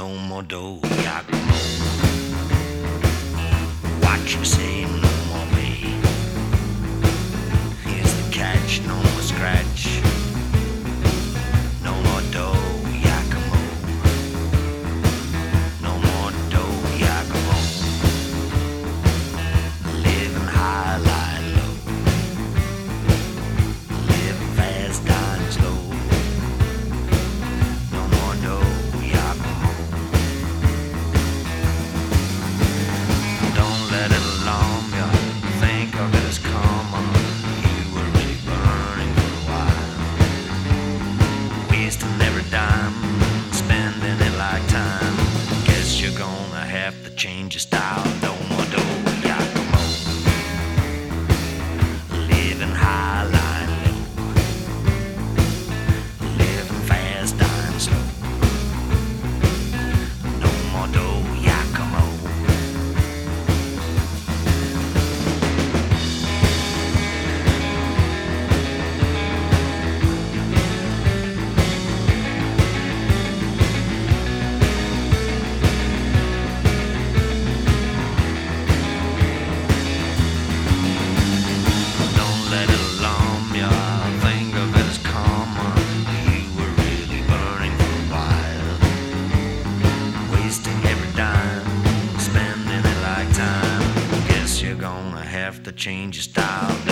no more dough, Giacomo. What you say, no more pay. Here's the catch, no more scratch. No more dough, Giacomo. No more dough, Giacomo. Living high, lying low. Living fast, dying slow. No more dough, Giacomo. Don't let it alarm you. Think of it as karma. You were really burning for a while. Wasting every dime, spending it like time. Guess you're gonna have to change your style. No more dough, Giacomo. Living high, lying low. Living fast, dying slow. No more dough, Giacomo. Don't let it alarm ya. Think of it as karma. You were really burning for a while. Wasting every dime, spending it like time. Guess you're gonna have to change your style.